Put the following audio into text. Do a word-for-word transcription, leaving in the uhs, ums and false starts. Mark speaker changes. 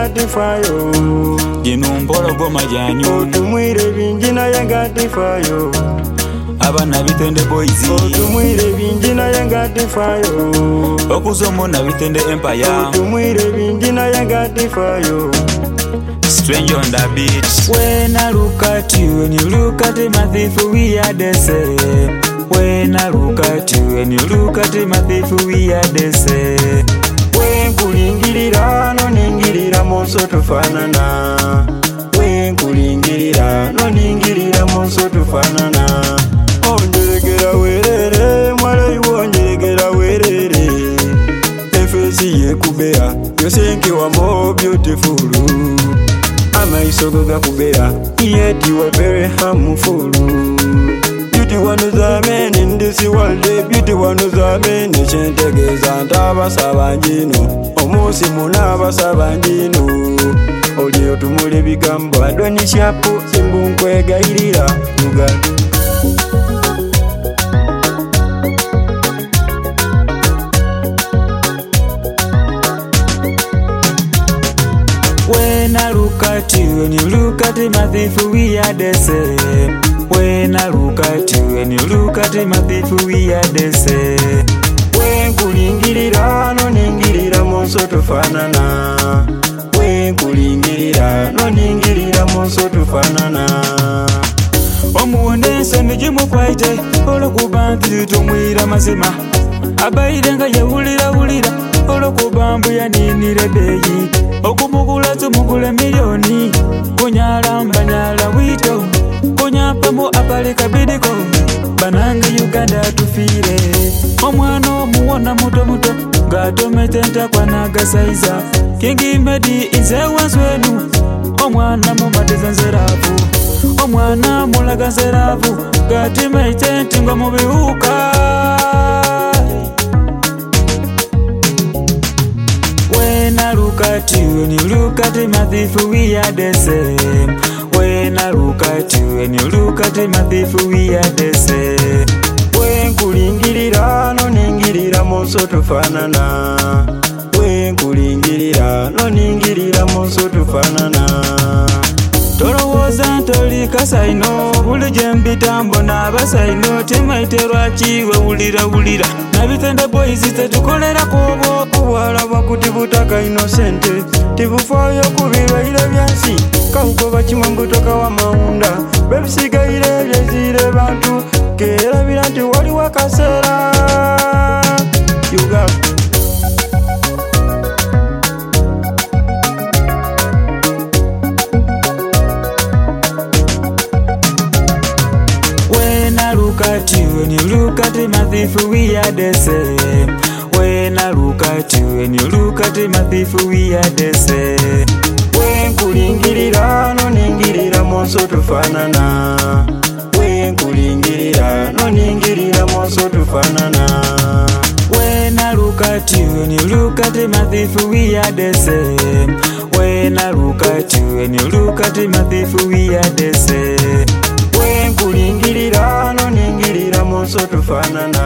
Speaker 1: ngati fayo
Speaker 2: jinumbolo goma janyu
Speaker 1: otumwire bingi naye ngati fayo
Speaker 2: abana bitende boys
Speaker 1: otumwire bingi naye ngati fayo
Speaker 2: okuzomo na bitende empire
Speaker 1: otumwire bingi naye ngati fayo
Speaker 2: strange on the beat.
Speaker 3: When I look at you and you look at my thief, we are the same. When I look at you and you look at my thief, we are the same.
Speaker 1: When kulingirira no ningirira monso tufanana. When kulingirira no ningirira monso tufanana. Onjeregera werere mwale yuonjeregera werere. Efesi ye kubea yosenki wa more beautiful. Amaisogo gakubera yet you are very harmful. Beauty one is a man in this world. Beauty one is a man in Chentegeza and Abasabanjino. Omusi Munaba Sabanjino. Olio to Muli Bigambo. Adoni Shapo Simbunkwe Gairira Muga.
Speaker 3: When I look at you and you look at my thief, we are the same. When I look at you and you look at my thief, we are the same.
Speaker 1: When kulingirira no ningirira monso tufanana. When kulingirira no ningirira monso tufanana.
Speaker 3: Omuwonde nsonde gimukwaite olwokuba nti tumwira mazima abaire nga yewulira wulira olwokuba mbu yaninire bbeeyi okumugula tumugula miliyoni kunyala mbanyala wito kunyampamu apalika bidiko bananga Uganda tufiire omwana omuwona muto muto ng'atomete ntakwa n'agasaiza Kingi Medi nze wanswenu omwana mumateza nzeravu omwana mulaga nzeravu gatimaite nti ngo mu biwuka. When I look at you and you look at my thief, we are the same. When I look at you and you look at my thief, we are the same.
Speaker 1: When kulingirira no ningirira monso tufanana. When kulingirira no ningirira monso tufanana.
Speaker 3: Tolowooza ntolika saino buli gye mpita mbona abasaino timaite lwaki wewulira wulira nabitende boys tetukolerako obwo
Speaker 1: obwala bwakuti butaka inosente tibufaayo kubibaire byansi kakugoba kimwambutoka wa maunda bebisigaire byezire bantu kerabira nti waliwo akaseera yuga.
Speaker 3: When I look at you and you look at my thief, we are the same. When I look at you and you look at my thief, we are the same.
Speaker 1: When kulingirira no ningirira monso tufanana. When kulingirira no ningirira monso tufanana.
Speaker 3: When I look at you and you look at my thief, we are the same. When I look at you and you look at my thief, we are the same.
Speaker 1: When kulingirira no ningirira monso tufanana.